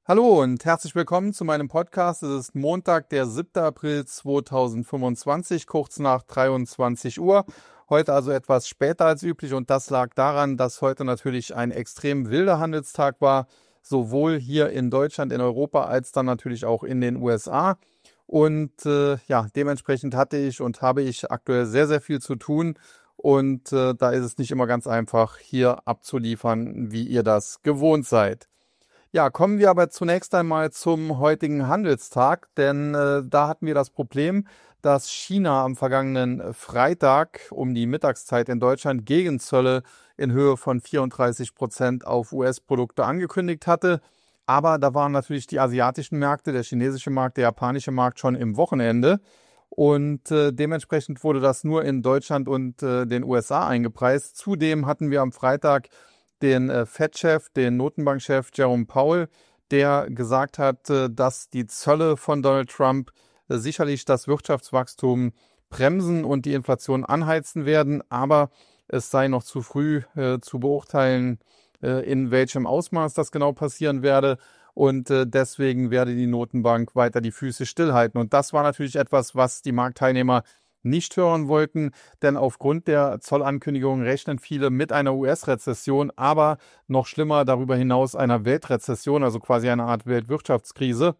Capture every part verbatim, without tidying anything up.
Hallo und herzlich willkommen zu meinem Podcast. Es ist Montag, der siebter April zweitausendfünfundzwanzig, kurz nach dreiundzwanzig Uhr. Heute also etwas später als üblich und das lag daran, dass heute natürlich ein extrem wilder Handelstag war, sowohl hier in Deutschland, in Europa, als dann natürlich auch in den U S A. Und äh, ja, dementsprechend hatte ich und habe ich aktuell sehr, sehr viel zu tun und äh, da ist es nicht immer ganz einfach, hier abzuliefern, wie ihr das gewohnt seid. Ja, kommen wir aber zunächst einmal zum heutigen Handelstag, denn äh, da hatten wir das Problem, dass China am vergangenen Freitag um die Mittagszeit in Deutschland Gegenzölle in Höhe von vierunddreißig Prozent auf U S-Produkte angekündigt hatte. Aber da waren natürlich die asiatischen Märkte, der chinesische Markt, der japanische Markt schon im Wochenende. Und äh, dementsprechend wurde das nur in Deutschland und äh, den U S A eingepreist. Zudem hatten wir am Freitag den äh, Fed-Chef, den Notenbankchef Jerome Powell, der gesagt hat, äh, dass die Zölle von Donald Trump äh, sicherlich das Wirtschaftswachstum bremsen und die Inflation anheizen werden, aber es sei noch zu früh äh, zu beurteilen, äh, in welchem Ausmaß das genau passieren werde. Und äh, deswegen werde die Notenbank weiter die Füße stillhalten. Und das war natürlich etwas, was die Marktteilnehmer nicht hören wollten, denn aufgrund der Zollankündigungen rechnen viele mit einer U S-Rezession, aber noch schlimmer darüber hinaus einer Weltrezession, also quasi eine Art Weltwirtschaftskrise.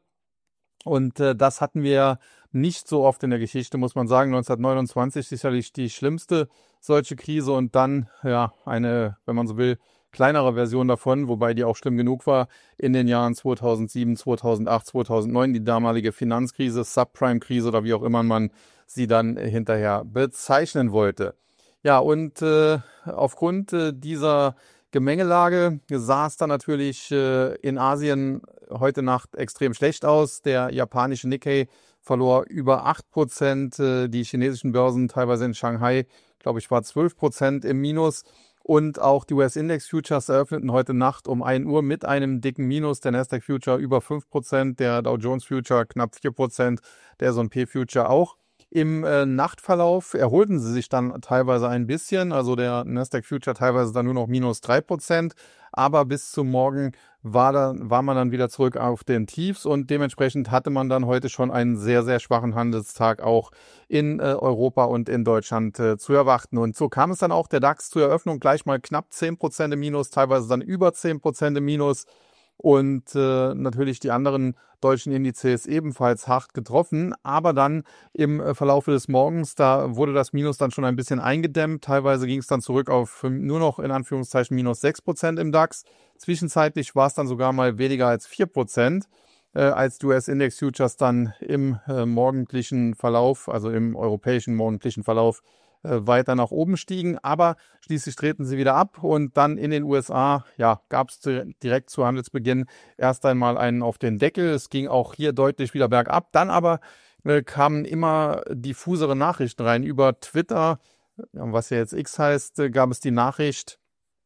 Und äh, das hatten wir nicht so oft in der Geschichte, muss man sagen. neunzehnhundertneunundzwanzig sicherlich die schlimmste solche Krise und dann ja eine, wenn man so will, kleinere Version davon, wobei die auch schlimm genug war, in den Jahren zweitausendsieben, zweitausendacht, zweitausendneun, die damalige Finanzkrise, Subprime-Krise oder wie auch immer man sie dann hinterher bezeichnen wollte. Ja, und äh, aufgrund äh, dieser Gemengelage sah es dann natürlich äh, in Asien heute Nacht extrem schlecht aus. Der japanische Nikkei verlor über acht Prozent, äh, die chinesischen Börsen teilweise in Shanghai, glaube ich, war zwölf Prozent im Minus. Und auch die U S-Index-Futures eröffneten heute Nacht um ein Uhr mit einem dicken Minus. Der Nasdaq-Future über fünf Prozent, der Dow Jones-Future knapp vier Prozent, der S und P-Future auch. Im äh, Nachtverlauf erholten sie sich dann teilweise ein bisschen, also der Nasdaq-Future teilweise dann nur noch minus drei Prozent, aber bis zum Morgen war, da, war man dann wieder zurück auf den Tiefs und dementsprechend hatte man dann heute schon einen sehr, sehr schwachen Handelstag auch in äh, Europa und in Deutschland äh, zu erwarten. Und so kam es dann auch, der DAX zur Eröffnung gleich mal knapp zehn Prozent im Minus, teilweise dann über zehn Prozent im Minus. Und äh, natürlich die anderen deutschen Indizes ebenfalls hart getroffen. Aber dann im äh, Verlaufe des Morgens, da wurde das Minus dann schon ein bisschen eingedämmt. Teilweise ging es dann zurück auf nur noch in Anführungszeichen minus sechs Prozent im DAX. Zwischenzeitlich war es dann sogar mal weniger als vier Prozent, äh, als die U S-Index-Futures dann im äh, morgendlichen Verlauf, also im europäischen morgendlichen Verlauf, weiter nach oben stiegen, aber schließlich drehten sie wieder ab und dann in den U S A, ja, gab es direkt zu Handelsbeginn erst einmal einen auf den Deckel. Es ging auch hier deutlich wieder bergab. Dann aber äh, kamen immer diffusere Nachrichten rein. Über Twitter, was ja jetzt X heißt, äh, gab es die Nachricht,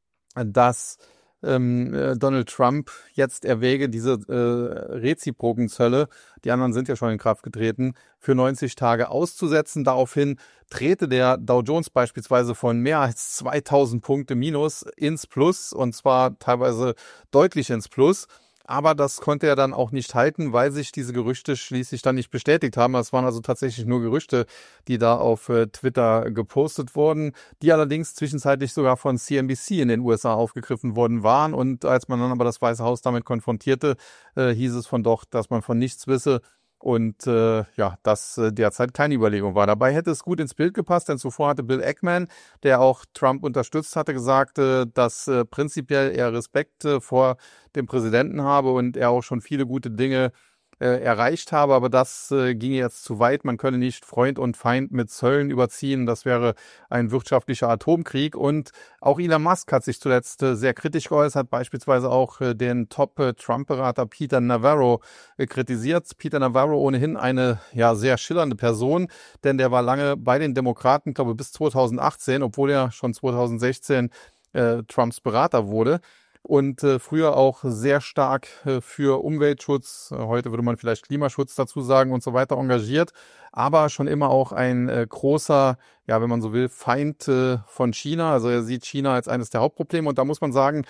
dass ähm, äh, Donald Trump jetzt erwäge, diese äh, reziproken Zölle, die anderen sind ja schon in Kraft getreten, für neunzig Tage auszusetzen. Daraufhin drehte der Dow Jones beispielsweise von mehr als zweitausend Punkte Minus ins Plus und zwar teilweise deutlich ins Plus. Aber das konnte er dann auch nicht halten, weil sich diese Gerüchte schließlich dann nicht bestätigt haben. Es waren also tatsächlich nur Gerüchte, die da auf äh, Twitter gepostet wurden, die allerdings zwischenzeitlich sogar von C N B C in den U S A aufgegriffen worden waren. Und als man dann aber das Weiße Haus damit konfrontierte, äh, hieß es von dort, dass man von nichts wisse. Und äh, ja, das äh, derzeit keine Überlegung war. Dabei hätte es gut ins Bild gepasst, denn zuvor hatte Bill Ackman, der auch Trump unterstützt hatte, gesagt, äh, dass äh, prinzipiell er Respekt äh, vor dem Präsidenten habe und er auch schon viele gute Dinge äh, erreicht habe. Aber das äh, ginge jetzt zu weit. Man könne nicht Freund und Feind mit Zöllen überziehen. Das wäre ein wirtschaftlicher Atomkrieg. Und auch Elon Musk hat sich zuletzt äh, sehr kritisch geäußert, beispielsweise auch äh, den Top-Trump-Berater Peter Navarro äh, kritisiert. Peter Navarro ohnehin eine ja sehr schillernde Person, denn der war lange bei den Demokraten, glaube bis zweitausendachtzehn, obwohl er schon zweitausendsechzehn äh, Trumps Berater wurde. Und äh, früher auch sehr stark äh, für Umweltschutz, äh, heute würde man vielleicht Klimaschutz dazu sagen und so weiter engagiert, aber schon immer auch ein äh, großer, ja, wenn man so will, Feind äh, von China. Also er sieht China als eines der Hauptprobleme und da muss man sagen,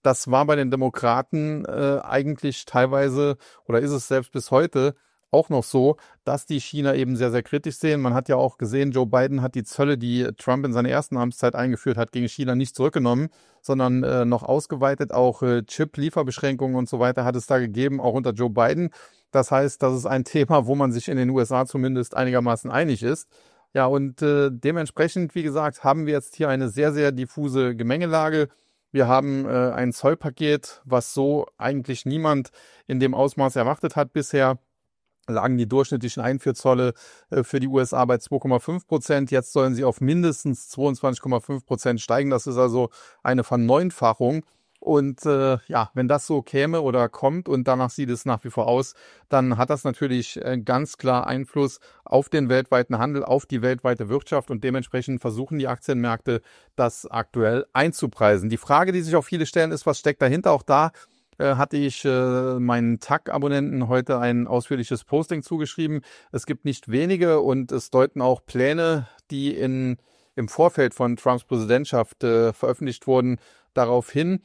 das war bei den Demokraten äh, eigentlich teilweise, oder ist es selbst bis heute auch noch so, dass die China eben sehr, sehr kritisch sehen. Man hat ja auch gesehen, Joe Biden hat die Zölle, die Trump in seiner ersten Amtszeit eingeführt hat, gegen China nicht zurückgenommen, sondern äh, noch ausgeweitet. Auch äh, Chip-Lieferbeschränkungen und so weiter hat es da gegeben, auch unter Joe Biden. Das heißt, das ist ein Thema, wo man sich in den U S A zumindest einigermaßen einig ist. Ja, und äh, dementsprechend, wie gesagt, haben wir jetzt hier eine sehr, sehr diffuse Gemengelage. Wir haben äh, ein Zollpaket, was so eigentlich niemand in dem Ausmaß erwartet hat bisher. Lagen die durchschnittlichen Einfuhrzölle äh, für die U S A bei zwei Komma fünf Prozent. Jetzt sollen sie auf mindestens zweiundzwanzig Komma fünf Prozent steigen. Das ist also eine Verneunfachung. Und äh, ja, wenn das so käme oder kommt und danach sieht es nach wie vor aus, dann hat das natürlich äh, ganz klar Einfluss auf den weltweiten Handel, auf die weltweite Wirtschaft und dementsprechend versuchen die Aktienmärkte das aktuell einzupreisen. Die Frage, die sich auch viele stellen, ist, was steckt dahinter? Auch da äh, hatte ich äh, meinen T A C-Abonnenten heute ein ausführliches Posting zugeschrieben. Es gibt nicht wenige und es deuten auch Pläne, die in, im Vorfeld von Trumps Präsidentschaft äh, veröffentlicht wurden, darauf hin,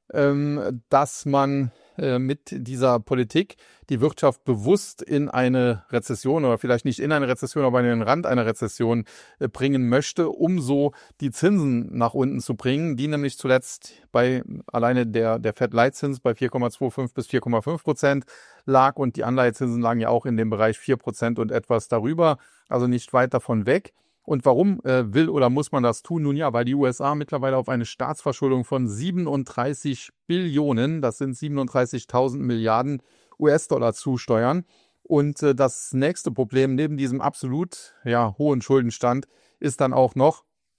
ähm, dass man äh, mit dieser Politik die Wirtschaft bewusst in eine Rezession oder vielleicht nicht in eine Rezession, aber in den Rand einer Rezession äh, bringen möchte, um so die Zinsen nach unten zu bringen, die nämlich zuletzt bei alleine der, der Fed-Leitzins bei vier Komma fünfundzwanzig bis vier Komma fünf Prozent lag und die Anleihezinsen lagen ja auch in dem Bereich vier Prozent und etwas darüber, also nicht weit davon weg. Und warum äh, will oder muss man das tun? Nun ja, weil die U S A mittlerweile auf eine Staatsverschuldung von siebenunddreißig Billionen, das sind siebenunddreißigtausend Milliarden U S-Dollar zusteuern. Und äh, das nächste Problem neben diesem absolut ja, hohen Schuldenstand ist dann auch noch,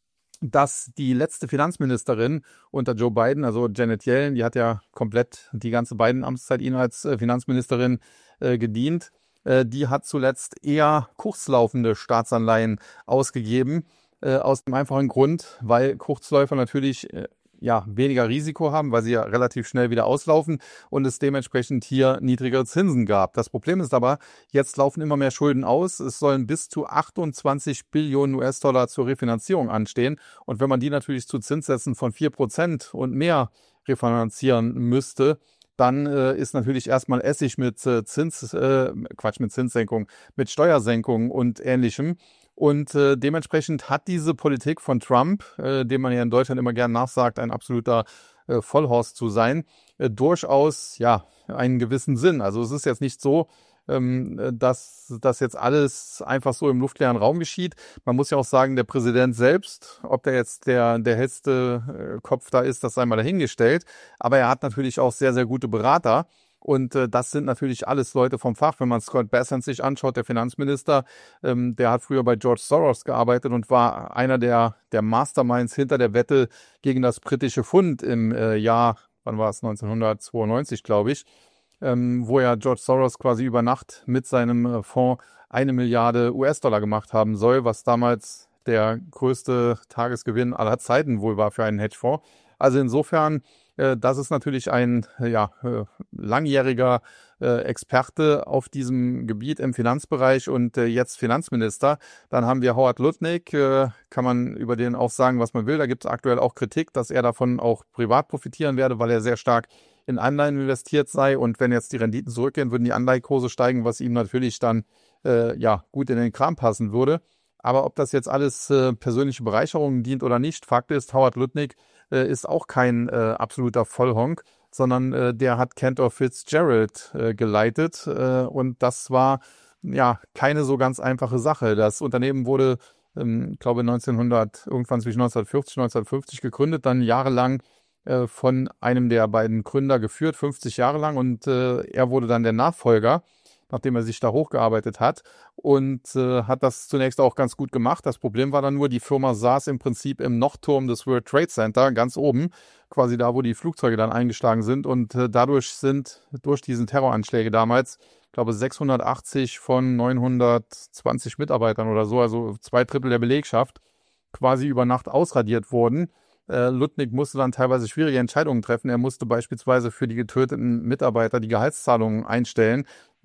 dass die letzte Finanzministerin unter Joe Biden, also Janet Yellen, die hat ja komplett die ganze Biden-Amtszeit ihnen als äh, Finanzministerin äh, gedient, die hat zuletzt eher kurzlaufende Staatsanleihen ausgegeben, äh, aus dem einfachen Grund, weil Kurzläufer natürlich äh, ja weniger Risiko haben, weil sie ja relativ schnell wieder auslaufen und es dementsprechend hier niedrigere Zinsen gab. Das Problem ist aber, jetzt laufen immer mehr Schulden aus. Es sollen bis zu achtundzwanzig Billionen U S-Dollar zur Refinanzierung anstehen. Und wenn man die natürlich zu Zinssätzen von vier Prozent und mehr refinanzieren müsste, dann äh, ist natürlich erstmal Essig mit äh, Zins, äh, Quatsch, mit Zinssenkung, mit Steuersenkung und Ähnlichem. Und äh, dementsprechend hat diese Politik von Trump, äh, dem man ja in Deutschland immer gern nachsagt, ein absoluter äh, Vollhorst zu sein, äh, durchaus ja einen gewissen Sinn. Also es ist jetzt nicht so, ähm, dass das jetzt alles einfach so im luftleeren Raum geschieht. Man muss ja auch sagen, der Präsident selbst, ob der jetzt der, der hellste äh, Kopf da ist, das sei mal dahingestellt. Aber er hat natürlich auch sehr, sehr gute Berater. Und äh, das sind natürlich alles Leute vom Fach. Wenn man Scott Bessent sich anschaut, der Finanzminister, ähm, der hat früher bei George Soros gearbeitet und war einer der, der Masterminds hinter der Wette gegen das britische Pfund im äh, Jahr, wann war es, neunzehnhundertzweiundneunzig, glaube ich, ähm, wo ja George Soros quasi über Nacht mit seinem äh, Fonds eine Milliarde U S-Dollar gemacht haben soll, was damals der größte Tagesgewinn aller Zeiten wohl war für einen Hedgefonds. Also insofern, äh, das ist natürlich ein äh, ja, äh, langjähriger äh, Experte auf diesem Gebiet im Finanzbereich und äh, jetzt Finanzminister. Dann haben wir Howard Lutnick, äh, kann man über den auch sagen, was man will. Da gibt es aktuell auch Kritik, dass er davon auch privat profitieren werde, weil er sehr stark in Anleihen investiert sei. Und wenn jetzt die Renditen zurückgehen, würden die Anleihekurse steigen, was ihm natürlich dann äh, ja gut in den Kram passen würde. Aber ob das jetzt alles äh, persönliche Bereicherungen dient oder nicht, Fakt ist, Howard Lutnick äh, ist auch kein äh, absoluter Vollhonk, sondern äh, der hat Cantor Fitzgerald äh, geleitet äh, und das war ja keine so ganz einfache Sache. Das Unternehmen wurde, ähm, ich glaube neunzehnhundert, irgendwann zwischen neunzehnhundertvierzig und neunzehnhundertfünfzig gegründet, dann jahrelang äh, von einem der beiden Gründer geführt, fünfzig Jahre lang und äh, er wurde dann der Nachfolger, nachdem er sich da hochgearbeitet hat und äh, hat das zunächst auch ganz gut gemacht. Das Problem war dann nur, die Firma saß im Prinzip im Nordturm des World Trade Center, ganz oben, quasi da, wo die Flugzeuge dann eingeschlagen sind und äh, dadurch sind, durch diesen Terroranschläge damals, ich glaube sechshundertachtzig von neunhundertzwanzig Mitarbeitern oder so, also zwei Drittel der Belegschaft, quasi über Nacht ausradiert worden. Äh, Lutnick musste dann teilweise schwierige Entscheidungen treffen. Er musste beispielsweise für die getöteten Mitarbeiter die Gehaltszahlungen einstellen,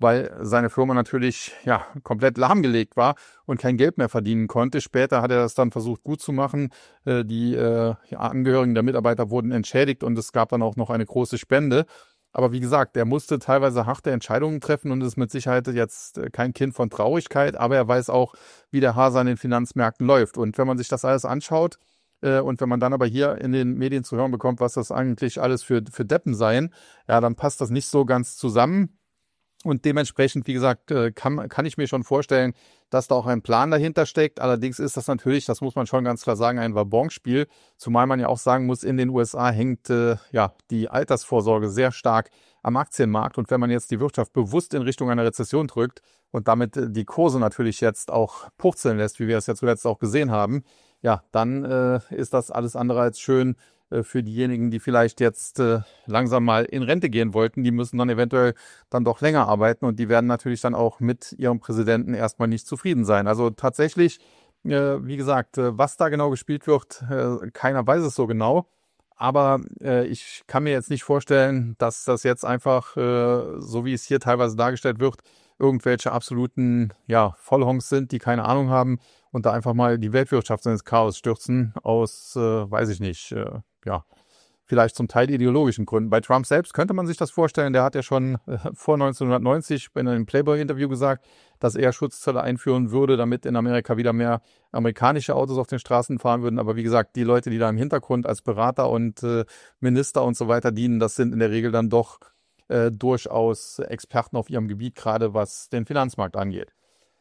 weil seine Firma natürlich ja komplett lahmgelegt war und kein Geld mehr verdienen konnte. Später hat er das dann versucht gut zu machen. Äh, die äh, ja, Angehörigen der Mitarbeiter wurden entschädigt und es gab dann auch noch eine große Spende. Aber wie gesagt, er musste teilweise harte Entscheidungen treffen und ist mit Sicherheit jetzt kein Kind von Traurigkeit, aber er weiß auch, wie der Hase an den Finanzmärkten läuft. Und wenn man sich das alles anschaut äh, und wenn man dann aber hier in den Medien zu hören bekommt, was das eigentlich alles für, für Deppen seien, ja, dann passt das nicht so ganz zusammen. Und dementsprechend, wie gesagt, äh, kann, kann ich mir schon vorstellen, dass da auch ein Plan dahinter steckt. Allerdings ist das natürlich, das muss man schon ganz klar sagen, ein Wabonspiel. Zumal man ja auch sagen muss, in den U S A hängt äh, ja die Altersvorsorge sehr stark am Aktienmarkt. Und wenn man jetzt die Wirtschaft bewusst in Richtung einer Rezession drückt und damit äh, die Kurse natürlich jetzt auch purzeln lässt, wie wir es ja zuletzt auch gesehen haben, ja, dann äh, ist das alles andere als schön äh, für diejenigen, die vielleicht jetzt äh, langsam mal in Rente gehen wollten. Die müssen dann eventuell dann doch länger arbeiten und die werden natürlich dann auch mit ihrem Präsidenten erstmal nicht zufrieden sein. Also tatsächlich, äh, wie gesagt, äh, was da genau gespielt wird, äh, keiner weiß es so genau. Aber äh, ich kann mir jetzt nicht vorstellen, dass das jetzt einfach, äh, so wie es hier teilweise dargestellt wird, irgendwelche absoluten ja, Vollhongs sind, die keine Ahnung haben und da einfach mal die Weltwirtschaft ins Chaos stürzen aus, äh, weiß ich nicht, äh, ja, vielleicht zum Teil ideologischen Gründen. Bei Trump selbst könnte man sich das vorstellen. Der hat ja schon äh, vor neunzehnhundertneunzig in einem Playboy-Interview gesagt, dass er Schutzzölle einführen würde, damit in Amerika wieder mehr amerikanische Autos auf den Straßen fahren würden. Aber wie gesagt, die Leute, die da im Hintergrund als Berater und äh, Minister und so weiter dienen, das sind in der Regel dann doch äh, durchaus Experten auf ihrem Gebiet, gerade was den Finanzmarkt angeht.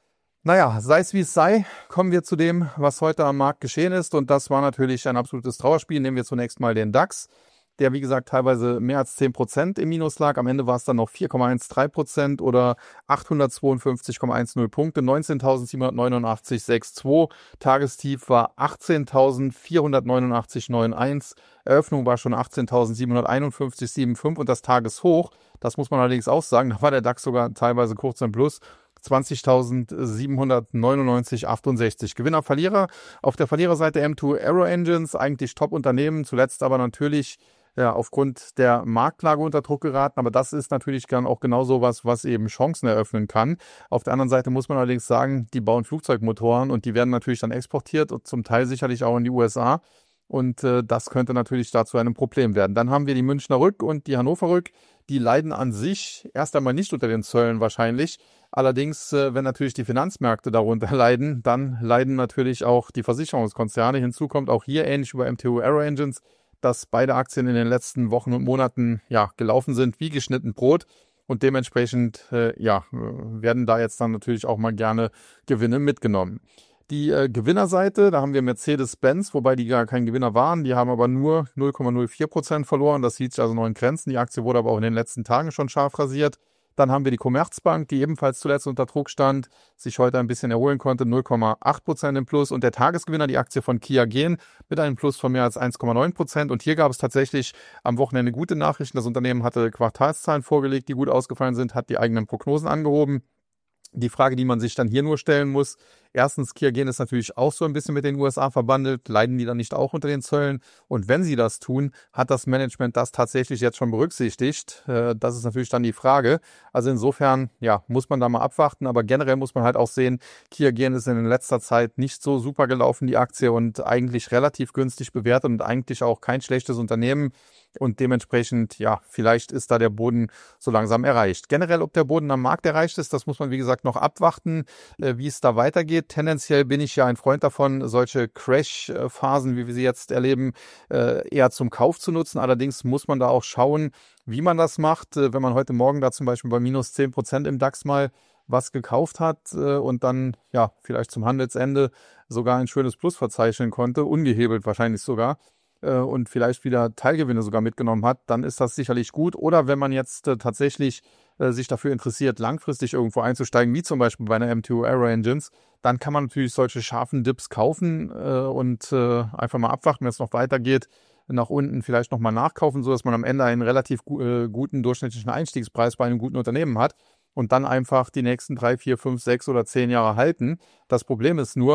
Naja, sei es wie es sei, kommen wir zu dem, was heute am Markt geschehen ist. Und das war natürlich ein absolutes Trauerspiel. Nehmen wir zunächst mal den DAX, der wie gesagt teilweise mehr als zehn Prozent im Minus lag. Am Ende war es dann noch vier Komma dreizehn Prozent oder achthundertzweiundfünfzig Komma zehn Punkte, neunzehntausendsiebenhundertneunundachtzig Komma zweiundachtzig. Tagestief war achtzehntausendvierhundertneunundachtzig Komma einundneunzig. Eröffnung war schon achtzehntausendsiebenhunderteinundfünfzig Komma fünfundsiebzig und das Tageshoch, das muss man allerdings auch sagen, da war der DAX sogar teilweise kurz im Plus, zwanzigtausendsiebenhundertneunundneunzig Komma achtundsechzig. Gewinner, Verlierer. Auf der Verliererseite M zwei Aero Engines, eigentlich Top-Unternehmen, zuletzt aber natürlich ja, aufgrund der Marktlage unter Druck geraten. Aber das ist natürlich dann auch genau so was, was eben Chancen eröffnen kann. Auf der anderen Seite muss man allerdings sagen, die bauen Flugzeugmotoren und die werden natürlich dann exportiert und zum Teil sicherlich auch in die U S A. Und äh, das könnte natürlich dazu einem Problem werden. Dann haben wir die Münchner Rück und die Hannover Rück. Die leiden an sich erst einmal nicht unter den Zöllen wahrscheinlich. Allerdings, äh, wenn natürlich die Finanzmärkte darunter leiden, dann leiden natürlich auch die Versicherungskonzerne. Hinzu kommt auch hier ähnlich wie bei M T U Aero Engines, dass beide Aktien in den letzten Wochen und Monaten ja gelaufen sind wie geschnitten Brot. Und dementsprechend äh, ja, werden da jetzt dann natürlich auch mal gerne Gewinne mitgenommen. Die äh, Gewinnerseite, da haben wir Mercedes-Benz, wobei die gar kein Gewinner waren. Die haben aber nur null Komma null vier Prozent verloren. Das hielt sich also noch in Grenzen. Die Aktie wurde aber auch in den letzten Tagen schon scharf rasiert. Dann haben wir die Commerzbank, die ebenfalls zuletzt unter Druck stand, sich heute ein bisschen erholen konnte, null Komma acht Prozent im Plus. Und der Tagesgewinner, die Aktie von Kia Gen, mit einem Plus von mehr als eins Komma neun Prozent. Und hier gab es tatsächlich am Wochenende gute Nachrichten. Das Unternehmen hatte Quartalszahlen vorgelegt, die gut ausgefallen sind, hat die eigenen Prognosen angehoben. Die Frage, die man sich dann hier nur stellen muss, erstens, Kia Gen ist natürlich auch so ein bisschen mit den U S A verbandelt. Leiden die dann nicht auch unter den Zöllen? Und wenn sie das tun, hat das Management das tatsächlich jetzt schon berücksichtigt? Das ist natürlich dann die Frage. Also insofern, ja, muss man da mal abwarten. Aber generell muss man halt auch sehen, Kia Gen ist in letzter Zeit nicht so super gelaufen, die Aktie, und eigentlich relativ günstig bewertet und eigentlich auch kein schlechtes Unternehmen. Und dementsprechend, ja, vielleicht ist da der Boden so langsam erreicht. Generell, ob der Boden am Markt erreicht ist, das muss man, wie gesagt, noch abwarten, äh, wie es da weitergeht. Tendenziell bin ich ja ein Freund davon, solche Crash-Phasen, wie wir sie jetzt erleben, äh, eher zum Kauf zu nutzen. Allerdings muss man da auch schauen, wie man das macht. Äh, wenn man heute Morgen da zum Beispiel bei minus zehn Prozent im DAX mal was gekauft hat äh, und dann, ja, vielleicht zum Handelsende sogar ein schönes Plus verzeichnen konnte, ungehebelt wahrscheinlich sogar, und vielleicht wieder Teilgewinne sogar mitgenommen hat, dann ist das sicherlich gut. Oder wenn man jetzt äh, tatsächlich äh, sich dafür interessiert, langfristig irgendwo einzusteigen, wie zum Beispiel bei einer M zwei Aero Engines, dann kann man natürlich solche scharfen Dips kaufen äh, und äh, einfach mal abwarten, wenn es noch weitergeht, nach unten vielleicht nochmal nachkaufen, sodass man am Ende einen relativ gu- äh, guten durchschnittlichen Einstiegspreis bei einem guten Unternehmen hat und dann einfach die nächsten drei, vier, fünf, sechs oder zehn Jahre halten. Das Problem ist nur,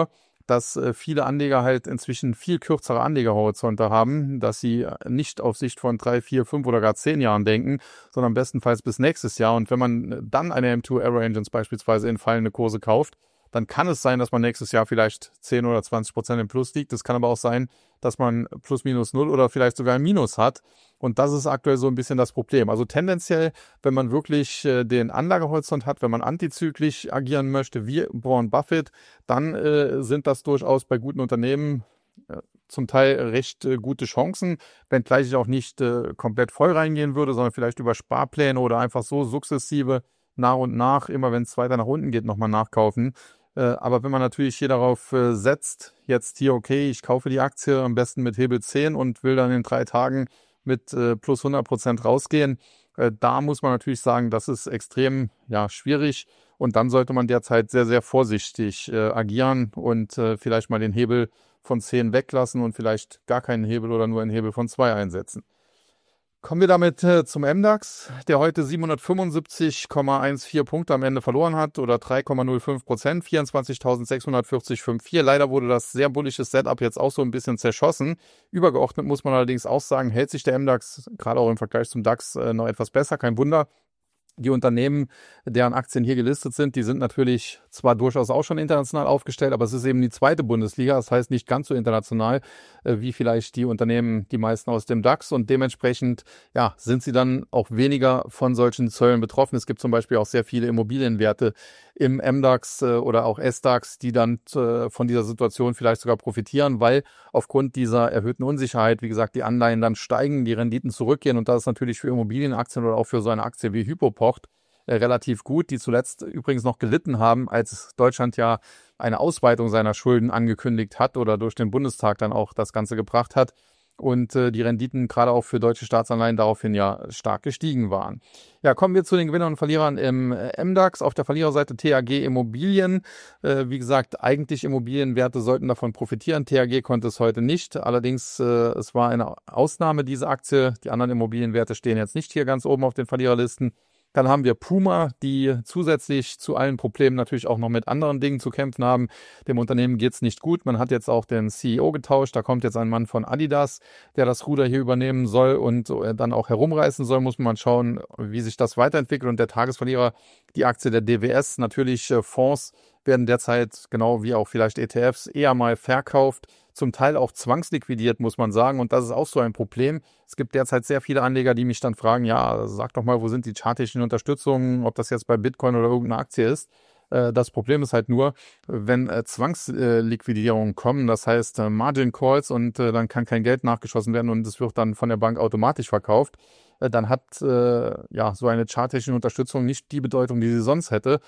dass äh, viele Anleger halt inzwischen viel kürzere Anlegerhorizonte haben, dass sie nicht auf Sicht von drei, vier, fünf oder gar zehn Jahren denken, sondern bestenfalls bis nächstes Jahr. Und wenn man dann eine M zwei Aero Engines beispielsweise in fallende Kurse kauft, dann kann es sein, dass man nächstes Jahr vielleicht zehn oder zwanzig Prozent im Plus liegt. Es kann aber auch sein, dass man plus minus null oder vielleicht sogar ein Minus hat. Und das ist aktuell so ein bisschen das Problem. Also tendenziell, wenn man wirklich äh, den Anlagehorizont hat, wenn man antizyklisch agieren möchte, wie Warren Buffett, dann äh, sind das durchaus bei guten Unternehmen äh, zum Teil recht äh, gute Chancen, wenngleich ich auch nicht äh, komplett voll reingehen würde, sondern vielleicht über Sparpläne oder einfach so sukzessive nach und nach, immer wenn es weiter nach unten geht, nochmal nachkaufen. Äh, aber wenn man natürlich hier darauf äh, setzt, jetzt hier, okay, ich kaufe die Aktie am besten mit Hebel zehn und will dann in drei Tagen mit äh, plus hundert Prozent rausgehen, äh, da muss man natürlich sagen, das ist extrem ja, schwierig. Und dann sollte man derzeit sehr, sehr vorsichtig äh, agieren und äh, vielleicht mal den Hebel von zehn weglassen und vielleicht gar keinen Hebel oder nur einen Hebel von zwei einsetzen. Kommen wir damit äh, zum M DAX, der heute siebenhundertfünfundsiebzig Komma vierzehn Punkte am Ende verloren hat oder drei Komma null fünf Prozent, vierundzwanzigtausendsechshundertvierzig Komma vierundfünfzig. Leider wurde das sehr bullische Setup jetzt auch so ein bisschen zerschossen. Übergeordnet muss man allerdings auch sagen, hält sich der M DAX gerade auch im Vergleich zum DAX äh, noch etwas besser. Kein Wunder. Die Unternehmen, deren Aktien hier gelistet sind, die sind natürlich zwar durchaus auch schon international aufgestellt, aber es ist eben die zweite Bundesliga, das heißt nicht ganz so international äh, wie vielleicht die Unternehmen, die meisten aus dem DAX, und dementsprechend ja, sind sie dann auch weniger von solchen Zöllen betroffen. Es gibt zum Beispiel auch sehr viele Immobilienwerte im M DAX äh, oder auch S DAX, die dann äh, von dieser Situation vielleicht sogar profitieren, weil aufgrund dieser erhöhten Unsicherheit, wie gesagt, die Anleihen dann steigen, die Renditen zurückgehen, und das ist natürlich für Immobilienaktien oder auch für so eine Aktie wie Hypoport äh, relativ gut, die zuletzt übrigens noch gelitten haben, als Deutschland ja eine Ausweitung seiner Schulden angekündigt hat oder durch den Bundestag dann auch das Ganze gebracht hat. Und äh, die Renditen gerade auch für deutsche Staatsanleihen daraufhin ja stark gestiegen waren. Ja, kommen wir zu den Gewinnern und Verlierern im äh, M DAX. Auf der Verliererseite T A G Immobilien. Äh, wie gesagt, eigentlich Immobilienwerte sollten davon profitieren. T A G konnte es heute nicht. Allerdings, äh, es war eine Ausnahme, diese Aktie. Die anderen Immobilienwerte stehen jetzt nicht hier ganz oben auf den Verliererlisten. Dann haben wir Puma, die zusätzlich zu allen Problemen natürlich auch noch mit anderen Dingen zu kämpfen haben. Dem Unternehmen geht es nicht gut. Man hat jetzt auch den C E O getauscht. Da kommt jetzt ein Mann von Adidas, der das Ruder hier übernehmen soll und dann auch herumreißen soll. Muss man schauen, wie sich das weiterentwickelt. Und der Tagesverlierer, die Aktie der D W S, natürlich äh, Fonds werden derzeit, genau wie auch vielleicht E T Fs, eher mal verkauft, zum Teil auch zwangsliquidiert, muss man sagen. Und das ist auch so ein Problem. Es gibt derzeit sehr viele Anleger, die mich dann fragen, ja, sag doch mal, wo sind die chartischen Unterstützungen, ob das jetzt bei Bitcoin oder irgendeine Aktie ist. Das Problem ist halt nur, wenn Zwangsliquidierungen kommen, das heißt Margin Calls, und dann kann kein Geld nachgeschossen werden und es wird dann von der Bank automatisch verkauft, dann hat ja so eine chartische Unterstützung nicht die Bedeutung, die sie sonst hätte,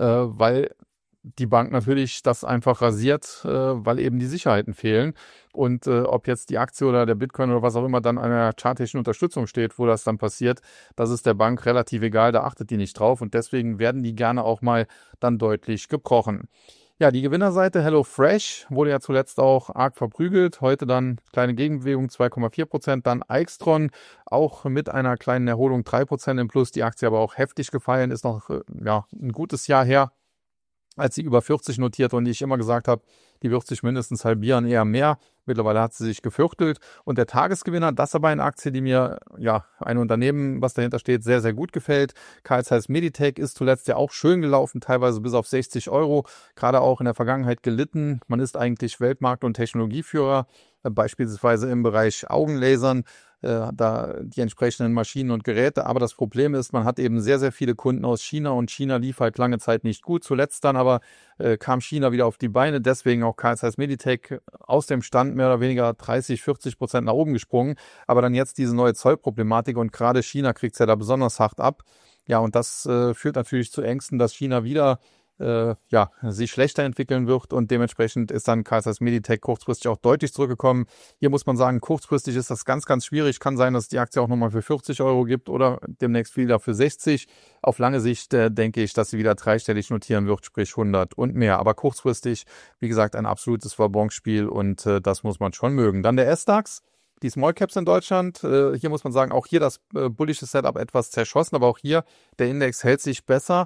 weil die Bank natürlich das einfach rasiert, äh, weil eben die Sicherheiten fehlen. Und äh, ob jetzt die Aktie oder der Bitcoin oder was auch immer dann einer chartischen Unterstützung steht, wo das dann passiert, das ist der Bank relativ egal, da achtet die nicht drauf. Und deswegen werden die gerne auch mal dann deutlich gebrochen. Ja, die Gewinnerseite HelloFresh wurde ja zuletzt auch arg verprügelt. Heute dann kleine Gegenbewegung, zwei Komma vier Prozent. Dann Aixtron, auch mit einer kleinen Erholung, drei Prozent im Plus. Die Aktie aber auch heftig gefallen, ist noch äh, ja, ein gutes Jahr her, als sie über vierzig notierte und ich immer gesagt habe, die wird sich mindestens halbieren, eher mehr. Mittlerweile hat sie sich geviertelt. Und der Tagesgewinner, das ist aber eine Aktie, die mir, ja, ein Unternehmen, was dahinter steht, sehr, sehr gut gefällt. Carl Zeiss Meditec ist zuletzt ja auch schön gelaufen, teilweise bis auf sechzig Euro. Gerade auch in der Vergangenheit gelitten. Man ist eigentlich Weltmarkt- und Technologieführer, äh, beispielsweise im Bereich Augenlasern. Äh, da die entsprechenden Maschinen und Geräte. Aber das Problem ist, man hat eben sehr, sehr viele Kunden aus China und China lief halt lange Zeit nicht gut. Zuletzt dann aber äh, kam China wieder auf die Beine. Deswegen auch Carl Zeiss Meditec aus dem Stand mehr oder weniger dreißig, vierzig Prozent nach oben gesprungen. Aber dann jetzt diese neue Zollproblematik und gerade China kriegt es ja da besonders hart ab. Ja, und das äh, führt natürlich zu Ängsten, dass China wieder Äh, ja, sich schlechter entwickeln wird, und dementsprechend ist dann Carl Zeiss Meditec kurzfristig auch deutlich zurückgekommen. Hier muss man sagen, kurzfristig ist das ganz, ganz schwierig. Kann sein, dass es die Aktie auch nochmal für vierzig Euro gibt oder demnächst wieder für sechzig. Auf lange Sicht äh, denke ich, dass sie wieder dreistellig notieren wird, sprich hundert und mehr. Aber kurzfristig, wie gesagt, ein absolutes Verbanksspiel, und äh, das muss man schon mögen. Dann der S DAX. Die Small Caps in Deutschland, äh, hier muss man sagen, auch hier das äh, bullische Setup etwas zerschossen, aber auch hier der Index hält sich besser.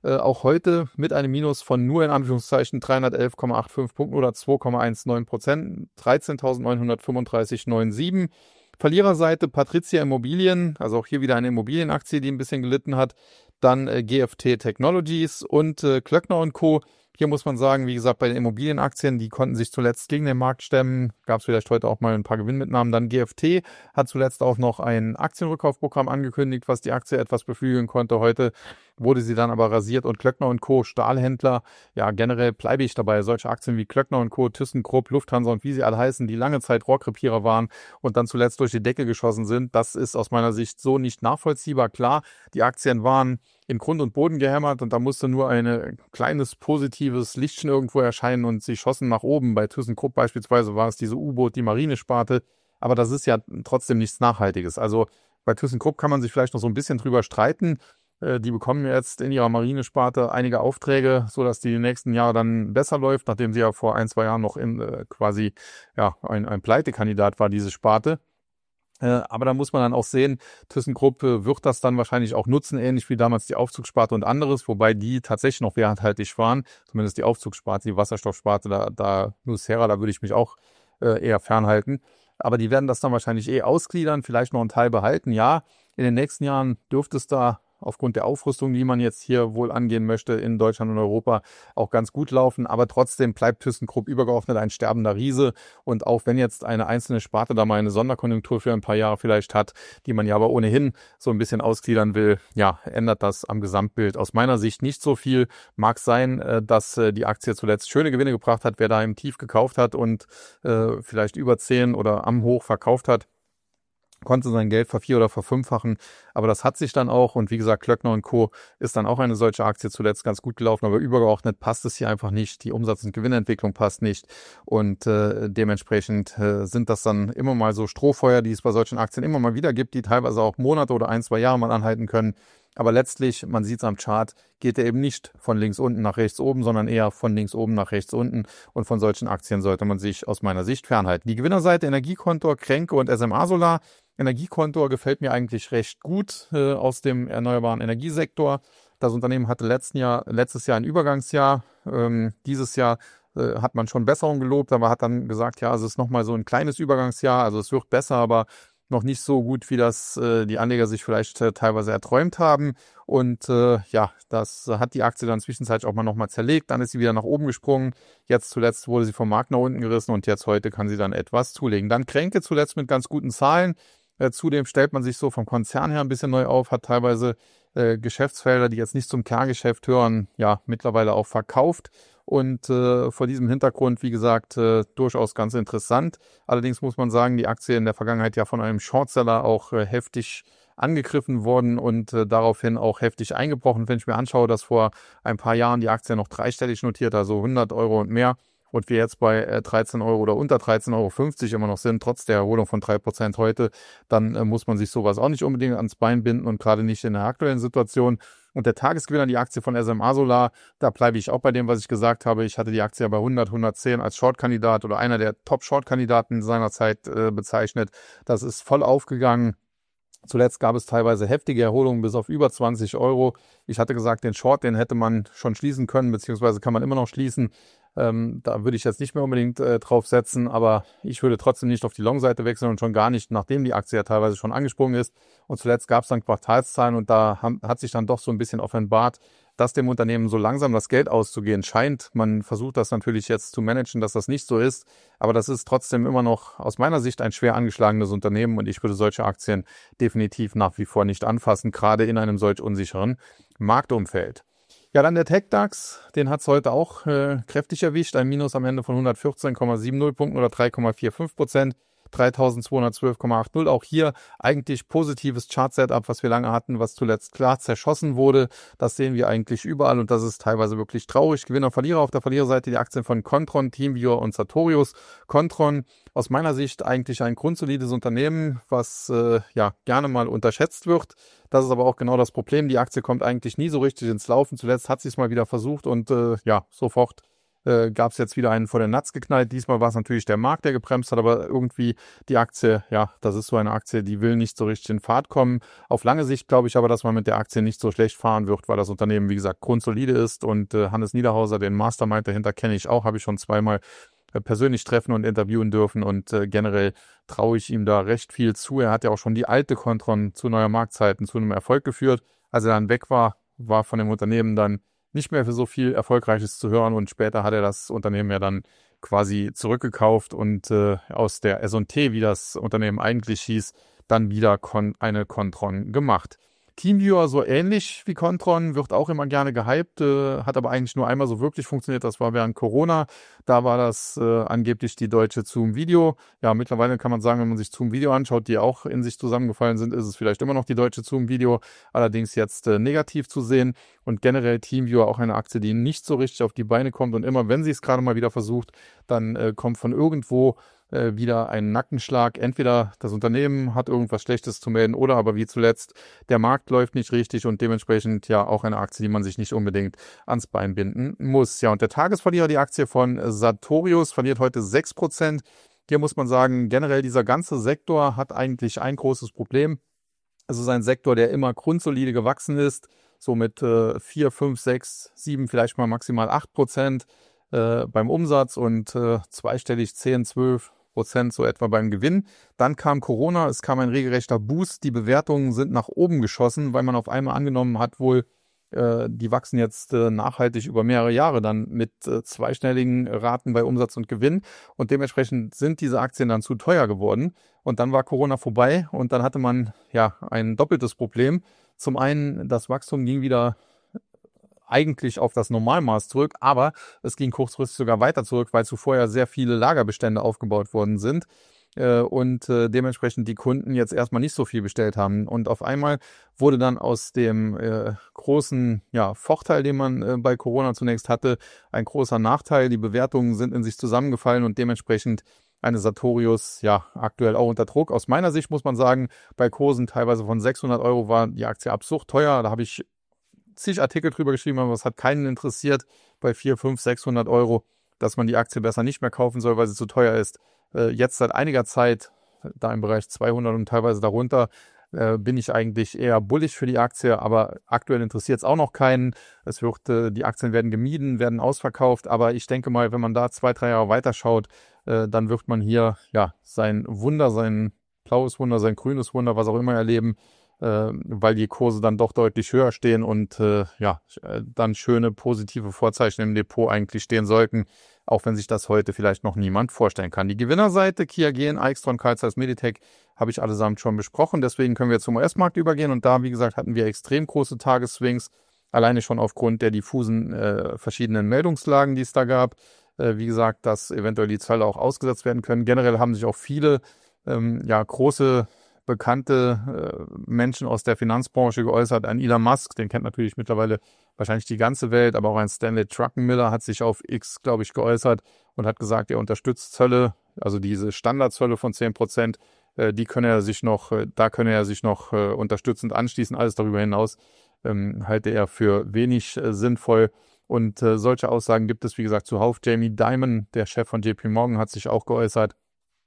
Äh, auch heute mit einem Minus von nur in Anführungszeichen dreihundertelf Komma fünfundachtzig Punkten oder zwei Komma neunzehn Prozent, dreizehntausendneunhundertfünfunddreißig Komma siebenundneunzig. Verliererseite Patrizia Immobilien, also auch hier wieder eine Immobilienaktie, die ein bisschen gelitten hat. Dann äh, G F T Technologies und äh, Klöckner und Co. Hier muss man sagen, wie gesagt, bei den Immobilienaktien, die konnten sich zuletzt gegen den Markt stemmen. Gab es vielleicht heute auch mal ein paar Gewinnmitnahmen. Dann G F T hat zuletzt auch noch ein Aktienrückkaufprogramm angekündigt, was die Aktie etwas beflügeln konnte. Heute wurde sie dann aber rasiert und Klöckner und Co., Stahlhändler, ja generell bleibe ich dabei. Solche Aktien wie Klöckner und Co., ThyssenKrupp, Lufthansa und wie sie alle heißen, die lange Zeit Rohrkrepierer waren und dann zuletzt durch die Decke geschossen sind, das ist aus meiner Sicht so nicht nachvollziehbar. Klar, die Aktien waren in Grund und Boden gehämmert und da musste nur ein kleines positives Lichtchen irgendwo erscheinen und sie schossen nach oben. Bei ThyssenKrupp beispielsweise war es diese U-Boot, die Marinesparte, aber das ist ja trotzdem nichts Nachhaltiges. Also bei ThyssenKrupp kann man sich vielleicht noch so ein bisschen drüber streiten. Äh, Die bekommen jetzt in ihrer Marinesparte einige Aufträge, sodass die nächsten Jahre dann besser läuft, nachdem sie ja vor ein, zwei Jahren noch in, äh, quasi ja, ein, ein Pleitekandidat war, diese Sparte. Äh, aber da muss man dann auch sehen, ThyssenKrupp äh, wird das dann wahrscheinlich auch nutzen, ähnlich wie damals die Aufzugssparte und anderes, wobei die tatsächlich noch werthaltig waren, zumindest die Aufzugssparte, die Wasserstoffsparte, da, da Nucera, da würde ich mich auch äh, eher fernhalten. Aber die werden das dann wahrscheinlich eh ausgliedern, vielleicht noch einen Teil behalten. Ja, in den nächsten Jahren dürfte es da aufgrund der Aufrüstung, die man jetzt hier wohl angehen möchte in Deutschland und Europa, auch ganz gut laufen. Aber trotzdem bleibt ThyssenKrupp übergeordnet ein sterbender Riese. Und auch wenn jetzt eine einzelne Sparte da mal eine Sonderkonjunktur für ein paar Jahre vielleicht hat, die man ja aber ohnehin so ein bisschen ausgliedern will, ja, ändert das am Gesamtbild aus meiner Sicht nicht so viel. Mag sein, äh, dass äh, die Aktie zuletzt schöne Gewinne gebracht hat, wer da im Tief gekauft hat und äh, vielleicht über zehn oder am Hoch verkauft hat, konnte sein Geld vervier- oder verfünffachen, aber das hat sich dann auch und wie gesagt, Klöckner und Co. ist dann auch eine solche Aktie zuletzt ganz gut gelaufen, aber übergeordnet passt es hier einfach nicht, die Umsatz- und Gewinnentwicklung passt nicht und äh, dementsprechend äh, sind das dann immer mal so Strohfeuer, die es bei solchen Aktien immer mal wieder gibt, die teilweise auch Monate oder ein, zwei Jahre mal anhalten können, aber letztlich, man sieht es am Chart, geht er eben nicht von links unten nach rechts oben, sondern eher von links oben nach rechts unten und von solchen Aktien sollte man sich aus meiner Sicht fernhalten. Die Gewinnerseite Energiekontor, Kränke und S M A Solar. Energiekontor gefällt mir eigentlich recht gut äh, aus dem erneuerbaren Energiesektor. Das Unternehmen hatte letzten Jahr, letztes Jahr ein Übergangsjahr. Ähm, dieses Jahr äh, hat man schon Besserung gelobt, aber hat dann gesagt, ja, es ist nochmal so ein kleines Übergangsjahr. Also es wird besser, aber noch nicht so gut, wie das äh, die Anleger sich vielleicht äh, teilweise erträumt haben. Und äh, ja, das hat die Aktie dann zwischenzeitlich auch mal nochmal zerlegt. Dann ist sie wieder nach oben gesprungen. Jetzt zuletzt wurde sie vom Markt nach unten gerissen und jetzt heute kann sie dann etwas zulegen. Dann Kränke zuletzt mit ganz guten Zahlen. Äh, zudem stellt man sich so vom Konzern her ein bisschen neu auf, hat teilweise äh, Geschäftsfelder, die jetzt nicht zum Kerngeschäft hören, ja, mittlerweile auch verkauft. Und äh, vor diesem Hintergrund, wie gesagt, äh, durchaus ganz interessant. Allerdings muss man sagen, die Aktie in der Vergangenheit ja von einem Shortseller auch äh, heftig angegriffen worden und äh, daraufhin auch heftig eingebrochen. Wenn ich mir anschaue, dass vor ein paar Jahren die Aktie noch dreistellig notiert, also hundert Euro und mehr, und wir jetzt bei äh, dreizehn Euro oder unter dreizehn Euro fünfzig immer noch sind, trotz der Erholung von drei Prozent heute, dann äh, muss man sich sowas auch nicht unbedingt ans Bein binden und gerade nicht in der aktuellen Situation. Und der Tagesgewinner, die Aktie von S M A Solar, da bleibe ich auch bei dem, was ich gesagt habe. Ich hatte die Aktie ja bei hundert, hundertzehn als Short-Kandidat oder einer der Top-Short-Kandidaten seiner Zeit äh, bezeichnet. Das ist voll aufgegangen. Zuletzt gab es teilweise heftige Erholungen bis auf über zwanzig Euro. Ich hatte gesagt, den Short, den hätte man schon schließen können, beziehungsweise kann man immer noch schließen. Ähm, da würde ich jetzt nicht mehr unbedingt äh, drauf setzen, aber ich würde trotzdem nicht auf die Long-Seite wechseln und schon gar nicht, nachdem die Aktie ja teilweise schon angesprungen ist. Und zuletzt gab es dann Quartalszahlen und da haben, hat sich dann doch so ein bisschen offenbart, dass dem Unternehmen so langsam das Geld auszugehen scheint. Man versucht das natürlich jetzt zu managen, dass das nicht so ist, aber das ist trotzdem immer noch aus meiner Sicht ein schwer angeschlagenes Unternehmen und ich würde solche Aktien definitiv nach wie vor nicht anfassen, gerade in einem solch unsicheren Marktumfeld. Ja, dann der TecDAX, den hat es heute auch äh, kräftig erwischt, ein Minus am Ende von hundertvierzehn Komma siebzig Punkten oder drei Komma fünfundvierzig Prozent. dreitausendzweihundertzwölf Komma achtzig. Auch hier eigentlich positives Chart-Setup, was wir lange hatten, was zuletzt klar zerschossen wurde. Das sehen wir eigentlich überall und das ist teilweise wirklich traurig. Gewinner, Verlierer auf der Verliererseite die Aktien von Kontron, TeamViewer und Sartorius. Kontron aus meiner Sicht eigentlich ein grundsolides Unternehmen, was äh, ja gerne mal unterschätzt wird. Das ist aber auch genau das Problem. Die Aktie kommt eigentlich nie so richtig ins Laufen. Zuletzt hat sie es mal wieder versucht und äh, ja, sofort äh, gab es jetzt wieder einen vor den Latz geknallt. Diesmal war es natürlich der Markt, der gebremst hat, aber irgendwie die Aktie, ja, das ist so eine Aktie, die will nicht so richtig in Fahrt kommen. Auf lange Sicht glaube ich aber, dass man mit der Aktie nicht so schlecht fahren wird, weil das Unternehmen, wie gesagt, grundsolide ist und äh, Hannes Niederhauser, den Mastermind dahinter, kenne ich auch, habe ich schon zweimal äh, persönlich treffen und interviewen dürfen und äh, generell traue ich ihm da recht viel zu. Er hat ja auch schon die alte Kontron zu neuer Marktzeiten zu einem Erfolg geführt. Als er dann weg war, war von dem Unternehmen dann nicht mehr für so viel Erfolgreiches zu hören und später hat er das Unternehmen ja dann quasi zurückgekauft und äh, aus der S und T, wie das Unternehmen eigentlich hieß, dann wieder kon- eine Kontron gemacht. TeamViewer so ähnlich wie Kontron, wird auch immer gerne gehypt, äh, hat aber eigentlich nur einmal so wirklich funktioniert, das war während Corona. Da war das äh, angeblich die deutsche Zoom Video. Ja, mittlerweile kann man sagen, wenn man sich Zoom Video anschaut, die auch in sich zusammengefallen sind, ist es vielleicht immer noch die deutsche Zoom Video, allerdings jetzt äh, negativ zu sehen. Und generell TeamViewer auch eine Aktie, die nicht so richtig auf die Beine kommt und immer, wenn sie es gerade mal wieder versucht, dann äh, kommt von irgendwo äh, wieder ein Nackenschlag. Entweder das Unternehmen hat irgendwas Schlechtes zu melden oder aber wie zuletzt, der Markt läuft nicht richtig und dementsprechend ja auch eine Aktie, die man sich nicht unbedingt ans Bein binden muss. Ja, und der Tagesverlierer, die Aktie von Sartorius, verliert heute sechs Prozent. Hier muss man sagen, generell dieser ganze Sektor hat eigentlich ein großes Problem. Es ist ein Sektor, der immer grundsolide gewachsen ist, so mit äh, vier, fünf, sechs, sieben, vielleicht mal maximal acht Prozent äh, beim Umsatz und äh, zweistellig zehn, zwölf Prozent so etwa beim Gewinn. Dann kam Corona, es kam ein regelrechter Boost, die Bewertungen sind nach oben geschossen, weil man auf einmal angenommen hat, wohl, äh, die wachsen jetzt äh, nachhaltig über mehrere Jahre dann mit äh, zweistelligen Raten bei Umsatz und Gewinn und dementsprechend sind diese Aktien dann zu teuer geworden und dann war Corona vorbei und dann hatte man ja ein doppeltes Problem. Zum einen, das Wachstum ging wieder eigentlich auf das Normalmaß zurück, aber es ging kurzfristig sogar weiter zurück, weil zuvor ja sehr viele Lagerbestände aufgebaut worden sind äh, und äh, dementsprechend die Kunden jetzt erstmal nicht so viel bestellt haben. Und auf einmal wurde dann aus dem äh, großen ja, Vorteil, den man äh, bei Corona zunächst hatte, ein großer Nachteil. Die Bewertungen sind in sich zusammengefallen und dementsprechend eine Sartorius ja aktuell auch unter Druck. Aus meiner Sicht muss man sagen, bei Kursen teilweise von sechshundert Euro war die Aktie absurd teuer. Da habe ich zig Artikel drüber geschrieben, aber es hat keinen interessiert bei vierhundert, fünfhundert, sechshundert Euro, dass man die Aktie besser nicht mehr kaufen soll, weil sie zu teuer ist. Äh, jetzt seit einiger Zeit, da im Bereich zweihundert und teilweise darunter, äh, bin ich eigentlich eher bullig für die Aktie, aber aktuell interessiert es auch noch keinen. Es wird, äh, die Aktien werden gemieden, werden ausverkauft, aber ich denke mal, wenn man da zwei, drei Jahre weiterschaut, äh, dann wird man hier ja sein Wunder, sein blaues Wunder, sein grünes Wunder, was auch immer erleben, äh, weil die Kurse dann doch deutlich höher stehen und äh, ja, dann schöne positive Vorzeichen im Depot eigentlich stehen sollten, auch wenn sich das heute vielleicht noch niemand vorstellen kann. Die Gewinnerseite, Kia Gen, Aixtron, Carl Zeiss Meditec, habe ich allesamt schon besprochen, deswegen können wir zum U S-Markt übergehen und da, wie gesagt, hatten wir extrem große Tagesswings, alleine schon aufgrund der diffusen äh, verschiedenen Meldungslagen, die es da gab. Äh, wie gesagt, dass eventuell die Zölle auch ausgesetzt werden können. Generell haben sich auch viele ähm, ja, große bekannte äh, Menschen aus der Finanzbranche geäußert. Ein Elon Musk, den kennt natürlich mittlerweile wahrscheinlich die ganze Welt, aber auch ein Stanley Druckenmiller hat sich auf X, glaube ich, geäußert und hat gesagt, er unterstützt Zölle, also diese Standardzölle von zehn Prozent, äh, die könne er sich noch, äh, da könne er sich noch äh, unterstützend anschließen. Alles darüber hinaus ähm, halte er für wenig äh, sinnvoll. Und äh, solche Aussagen gibt es, wie gesagt, zuhauf. Jamie Dimon, der Chef von J P Morgan, hat sich auch geäußert.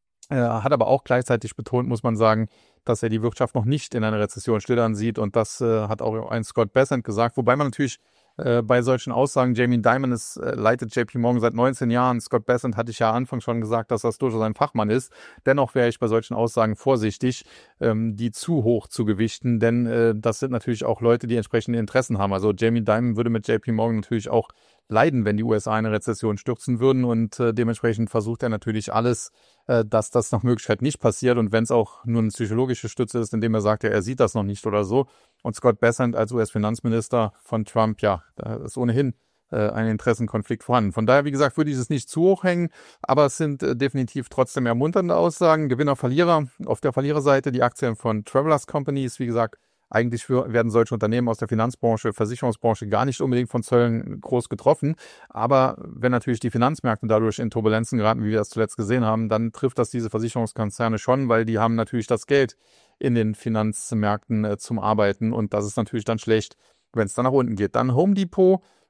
Er hat aber auch gleichzeitig betont, muss man sagen, dass er die Wirtschaft noch nicht in einer Rezession schlittern sieht. Und das äh, hat auch ein Scott Bessent gesagt. Wobei man natürlich äh, bei solchen Aussagen, Jamie Dimon ist, äh, leitet J P Morgan seit neunzehn Jahren. Scott Bessent hatte ich ja Anfang schon gesagt, dass das durchaus ein Fachmann ist. Dennoch wäre ich bei solchen Aussagen vorsichtig, ähm, die zu hoch zu gewichten. Denn äh, das sind natürlich auch Leute, die entsprechende Interessen haben. Also Jamie Dimon würde mit J P Morgan natürlich auch leiden, wenn die U S A in eine Rezession stürzen würden und äh, dementsprechend versucht er natürlich alles, äh, dass das nach Möglichkeit nicht passiert und wenn es auch nur eine psychologische Stütze ist, indem er sagt, ja, er sieht das noch nicht oder so. Und Scott Bessent als U S-Finanzminister von Trump, ja, da ist ohnehin äh, ein Interessenkonflikt vorhanden. Von daher, wie gesagt, würde ich es nicht zu hoch hängen, aber es sind äh, definitiv trotzdem ermunternde Aussagen. Gewinner, Verlierer. Auf der Verliererseite die Aktien von Travelers Companies, wie gesagt, eigentlich für, werden solche Unternehmen aus der Finanzbranche, Versicherungsbranche gar nicht unbedingt von Zöllen groß getroffen. Aber wenn natürlich die Finanzmärkte dadurch in Turbulenzen geraten, wie wir das zuletzt gesehen haben, dann trifft das diese Versicherungskonzerne schon, weil die haben natürlich das Geld in den Finanzmärkten äh, zum Arbeiten. Und das ist natürlich dann schlecht, wenn es dann nach unten geht. Dann Home Depot,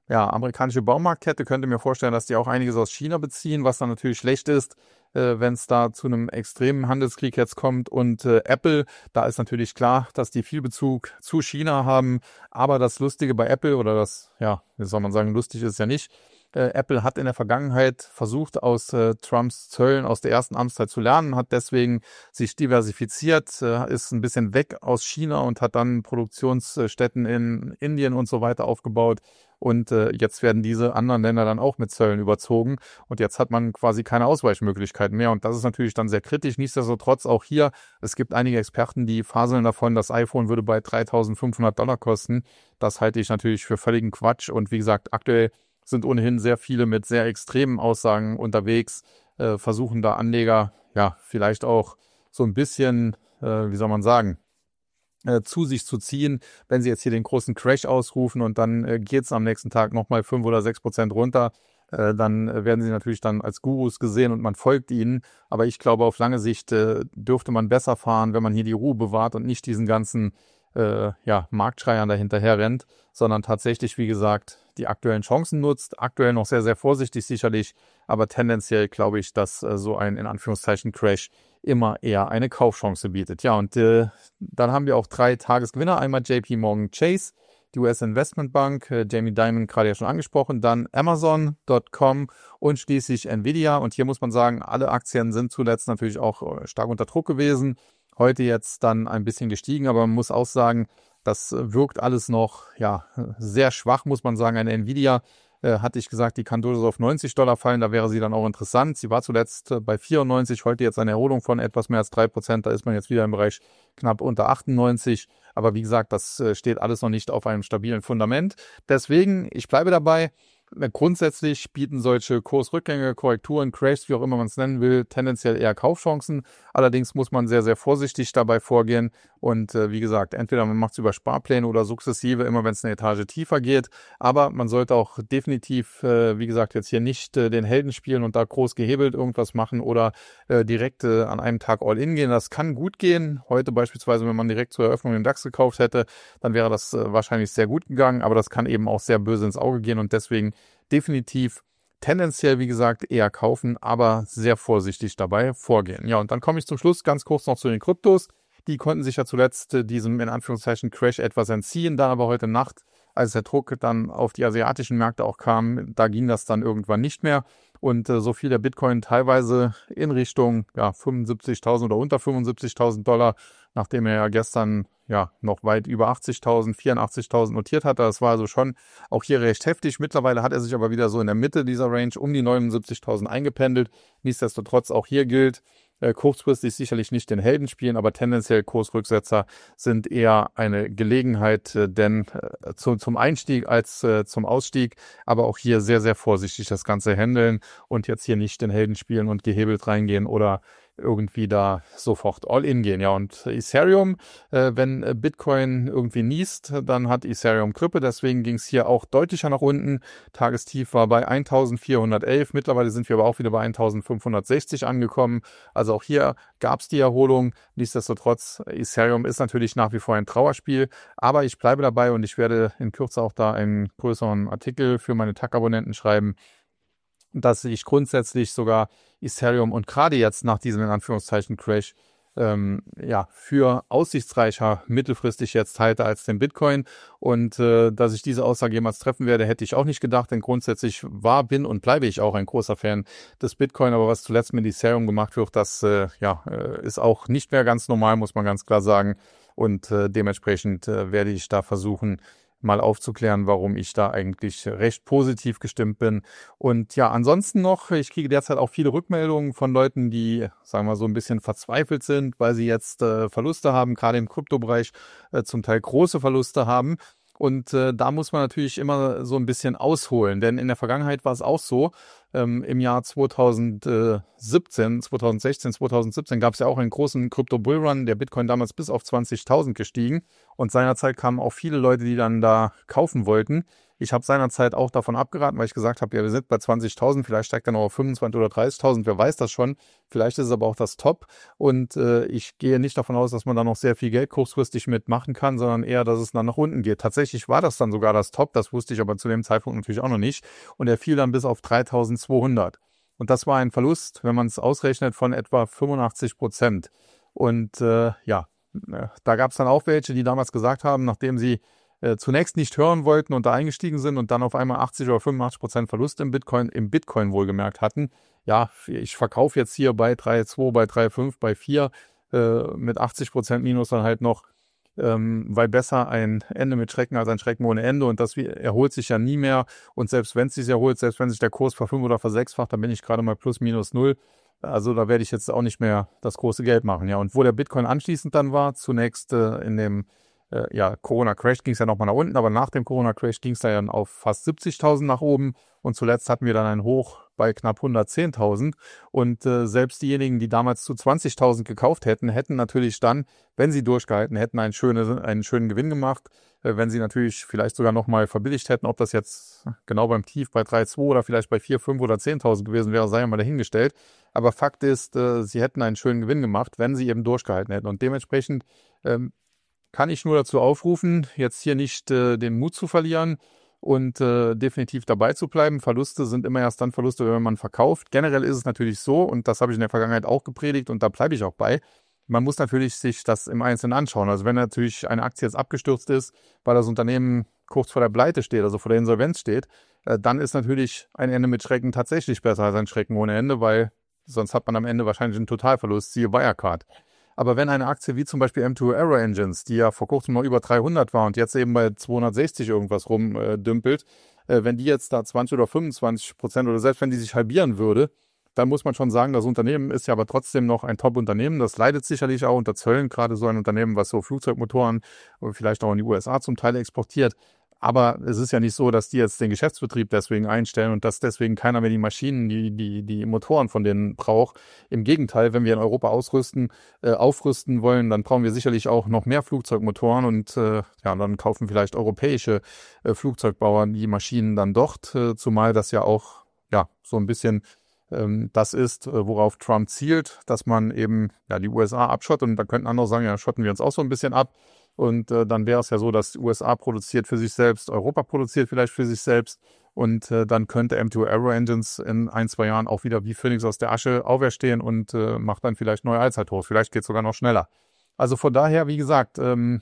ja, amerikanische Baumarktkette, könnte mir vorstellen, dass die auch einiges aus China beziehen, was dann natürlich schlecht ist, äh, wenn es da zu einem extremen Handelskrieg jetzt kommt. Und äh, Apple, da ist natürlich klar, dass die viel Bezug zu China haben. Aber das Lustige bei Apple, oder das, ja, wie soll man sagen, lustig ist ja nicht, äh, Apple hat in der Vergangenheit versucht, aus äh, Trumps Zöllen aus der ersten Amtszeit zu lernen, hat deswegen sich diversifiziert, äh, ist ein bisschen weg aus China und hat dann Produktionsstätten in Indien und so weiter aufgebaut. Und äh, jetzt werden diese anderen Länder dann auch mit Zöllen überzogen. Und jetzt hat man quasi keine Ausweichmöglichkeiten mehr. Und das ist natürlich dann sehr kritisch. Nichtsdestotrotz auch hier, es gibt einige Experten, die faseln davon, das iPhone würde bei dreitausendfünfhundert Dollar kosten. Das halte ich natürlich für völligen Quatsch. Und wie gesagt, aktuell sind ohnehin sehr viele mit sehr extremen Aussagen unterwegs, äh, versuchen da Anleger, ja, vielleicht auch so ein bisschen, äh, wie soll man sagen, äh, zu sich zu ziehen, wenn sie jetzt hier den großen Crash ausrufen und dann äh, geht es am nächsten Tag nochmal fünf oder sechs Prozent runter, äh, dann äh, werden sie natürlich dann als Gurus gesehen und man folgt ihnen. Aber ich glaube, auf lange Sicht äh, dürfte man besser fahren, wenn man hier die Ruhe bewahrt und nicht diesen ganzen äh, ja, Marktschreiern dahinterher rennt, sondern tatsächlich, wie gesagt, die aktuellen Chancen nutzt. Aktuell noch sehr, sehr vorsichtig sicherlich, aber tendenziell glaube ich, dass äh, so ein in Anführungszeichen Crash immer eher eine Kaufchance bietet. Ja, und äh, dann haben wir auch drei Tagesgewinner. Einmal J P Morgan Chase, die U S Investmentbank, äh, Jamie Dimon gerade ja schon angesprochen, dann Amazon Punkt com und schließlich Nvidia. Und hier muss man sagen, alle Aktien sind zuletzt natürlich auch äh, stark unter Druck gewesen. Heute jetzt dann ein bisschen gestiegen, aber man muss auch sagen, das wirkt alles noch ja sehr schwach, muss man sagen. Eine Nvidia äh, hatte ich gesagt, die kann durchaus auf neunzig Dollar fallen, da wäre sie dann auch interessant. Sie war zuletzt äh, bei vierundneunzig, heute jetzt eine Erholung von etwas mehr als drei Prozent, da ist man jetzt wieder im Bereich knapp unter achtundneunzig. Aber wie gesagt, das äh, steht alles noch nicht auf einem stabilen Fundament. Deswegen, ich bleibe dabei. Grundsätzlich bieten solche Kursrückgänge, Korrekturen, Crashs, wie auch immer man es nennen will, tendenziell eher Kaufchancen. Allerdings muss man sehr, sehr vorsichtig dabei vorgehen. Und äh, wie gesagt, entweder man macht es über Sparpläne oder sukzessive, immer wenn es eine Etage tiefer geht. Aber man sollte auch definitiv, äh, wie gesagt, jetzt hier nicht äh, den Helden spielen und da groß gehebelt irgendwas machen oder äh, direkt äh, an einem Tag all in gehen. Das kann gut gehen. Heute beispielsweise, wenn man direkt zur Eröffnung den DAX gekauft hätte, dann wäre das äh, wahrscheinlich sehr gut gegangen. Aber das kann eben auch sehr böse ins Auge gehen und deswegen definitiv tendenziell, wie gesagt, eher kaufen, aber sehr vorsichtig dabei vorgehen. Ja, und dann komme ich zum Schluss ganz kurz noch zu den Kryptos. Die konnten sich ja zuletzt äh, diesem in Anführungszeichen Crash etwas entziehen, dann aber heute Nacht, als der Druck dann auf die asiatischen Märkte auch kam, da ging das dann irgendwann nicht mehr. Und äh, so fiel der Bitcoin teilweise in Richtung ja, fünfundsiebzigtausend oder unter fünfundsiebzigtausend Dollar, nachdem er ja gestern ja noch weit über achtzigtausend, vierundachtzigtausend notiert hatte. Das war also schon auch hier recht heftig. Mittlerweile hat er sich aber wieder so in der Mitte dieser Range um die neunundsiebzigtausend eingependelt. Nichtsdestotrotz auch hier gilt, äh, kurzfristig sicherlich nicht den Helden spielen, aber tendenziell Kursrücksetzer sind eher eine Gelegenheit, äh, denn äh, zu, zum Einstieg als äh, zum Ausstieg, aber auch hier sehr, sehr vorsichtig das Ganze handeln und jetzt hier nicht den Helden spielen und gehebelt reingehen oder irgendwie da sofort all in gehen. Ja, und Ethereum, äh, wenn Bitcoin irgendwie niest, dann hat Ethereum Grippe, deswegen ging es hier auch deutlicher nach unten. Tagestief war bei eintausendvierhundertelf, mittlerweile sind wir aber auch wieder bei eintausendfünfhundertsechzig angekommen. Also auch hier gab es die Erholung. Nichtsdestotrotz, Ethereum ist natürlich nach wie vor ein Trauerspiel, aber ich bleibe dabei und ich werde in Kürze auch da einen größeren Artikel für meine T A C-Abonnenten schreiben, dass ich grundsätzlich sogar Ethereum und gerade jetzt nach diesem in Anführungszeichen Crash ähm, ja für aussichtsreicher mittelfristig jetzt halte als den Bitcoin. Und äh, dass ich diese Aussage jemals treffen werde, hätte ich auch nicht gedacht, denn grundsätzlich war, bin und bleibe ich auch ein großer Fan des Bitcoin. Aber was zuletzt mit Ethereum gemacht wird, das äh, ja äh, ist auch nicht mehr ganz normal, muss man ganz klar sagen. Und äh, dementsprechend äh, werde ich da versuchen, mal aufzuklären, warum ich da eigentlich recht positiv gestimmt bin. Und ja, ansonsten noch, ich kriege derzeit auch viele Rückmeldungen von Leuten, die, sagen wir so, ein bisschen verzweifelt sind, weil sie jetzt äh, Verluste haben, gerade im Kryptobereich äh, zum Teil große Verluste haben. Und äh, da muss man natürlich immer so ein bisschen ausholen, denn in der Vergangenheit war es auch so, Ähm, Im Jahr zweitausendsiebzehn, zweitausendsechzehn, zweitausendsiebzehn gab es ja auch einen großen Krypto-Bullrun, der Bitcoin damals bis auf zwanzigtausend gestiegen. Und seinerzeit kamen auch viele Leute, die dann da kaufen wollten. Ich habe seinerzeit auch davon abgeraten, weil ich gesagt habe, ja, wir sind bei zwanzigtausend, vielleicht steigt er noch auf fünfundzwanzigtausend oder dreißigtausend, wer weiß das schon. Vielleicht ist es aber auch das Top. Und äh, ich gehe nicht davon aus, dass man da noch sehr viel Geld kurzfristig mitmachen kann, sondern eher, dass es dann nach unten geht. Tatsächlich war das dann sogar das Top, das wusste ich aber zu dem Zeitpunkt natürlich auch noch nicht. Und er fiel dann bis auf dreitausendzweihundert. Und das war ein Verlust, wenn man es ausrechnet, von etwa fünfundachtzig Prozent. Und äh, ja, äh, da gab es dann auch welche, die damals gesagt haben, nachdem sie äh, zunächst nicht hören wollten und da eingestiegen sind und dann auf einmal achtzig oder fünfundachtzig Prozent Verlust im Bitcoin, im Bitcoin wohlgemerkt hatten. Ja, ich verkaufe jetzt hier bei drei Komma zwei, bei drei Komma fünf, bei vier äh, mit achtzig Prozent Minus dann halt noch, ähm, weil besser ein Ende mit Schrecken als ein Schrecken ohne Ende, und das erholt sich ja nie mehr. Und selbst wenn es sich erholt, selbst wenn sich der Kurs verfünf- oder versechsfacht, dann bin ich gerade mal plus minus null. Also da werde ich jetzt auch nicht mehr das große Geld machen. Ja, und wo der Bitcoin anschließend dann war, zunächst äh, in dem äh, ja, Corona-Crash ging es ja nochmal nach unten, aber nach dem Corona-Crash ging es dann auf fast siebzigtausend nach oben, und zuletzt hatten wir dann ein Hoch bei knapp hundertzehntausend, und äh, selbst diejenigen, die damals zu zwanzigtausend gekauft hätten, hätten natürlich dann, wenn sie durchgehalten hätten, einen schönen, einen schönen Gewinn gemacht, äh, wenn sie natürlich vielleicht sogar nochmal verbilligt hätten. Ob das jetzt genau beim Tief bei drei Komma zwei oder vielleicht bei vier, fünf oder zehntausend gewesen wäre, sei ja mal dahingestellt. Aber Fakt ist, äh, sie hätten einen schönen Gewinn gemacht, wenn sie eben durchgehalten hätten, und dementsprechend ähm, kann ich nur dazu aufrufen, jetzt hier nicht äh, den Mut zu verlieren und äh, definitiv dabei zu bleiben. Verluste sind immer erst dann Verluste, wenn man verkauft. Generell ist es natürlich so, und das habe ich in der Vergangenheit auch gepredigt und da bleibe ich auch bei, man muss natürlich sich das im Einzelnen anschauen. Also wenn natürlich eine Aktie jetzt abgestürzt ist, weil das Unternehmen kurz vor der Pleite steht, also vor der Insolvenz steht, äh, dann ist natürlich ein Ende mit Schrecken tatsächlich besser als ein Schrecken ohne Ende, weil sonst hat man am Ende wahrscheinlich einen Totalverlust, siehe Wirecard. Aber wenn eine Aktie wie zum Beispiel M zwei Aero Engines, die ja vor kurzem noch über dreihundert war und jetzt eben bei zweihundertsechzig irgendwas rumdümpelt, äh, wenn die jetzt da zwanzig oder fünfundzwanzig Prozent oder selbst wenn die sich halbieren würde, dann muss man schon sagen, das Unternehmen ist ja aber trotzdem noch ein Top-Unternehmen. Das leidet sicherlich auch unter Zöllen, gerade so ein Unternehmen, was so Flugzeugmotoren und vielleicht auch in die U S A zum Teil exportiert. Aber es ist ja nicht so, dass die jetzt den Geschäftsbetrieb deswegen einstellen und dass deswegen keiner mehr die Maschinen, die, die, die Motoren von denen braucht. Im Gegenteil, wenn wir in Europa ausrüsten, äh, aufrüsten wollen, dann brauchen wir sicherlich auch noch mehr Flugzeugmotoren, und äh, ja, dann kaufen vielleicht europäische äh, Flugzeugbauer die Maschinen dann dort, äh, zumal das ja auch ja so ein bisschen ähm, das ist, äh, worauf Trump zielt, dass man eben ja die U S A abschottet, und da könnten andere sagen, ja, schotten wir uns auch so ein bisschen ab. Und äh, dann wäre es ja so, dass die U S A produziert für sich selbst, Europa produziert vielleicht für sich selbst, und äh, dann könnte M zwei Aero Engines in ein, zwei Jahren auch wieder wie Phönix aus der Asche auferstehen und äh, macht dann vielleicht neue Allzeithochs. Vielleicht geht es sogar noch schneller. Also von daher, wie gesagt, ähm,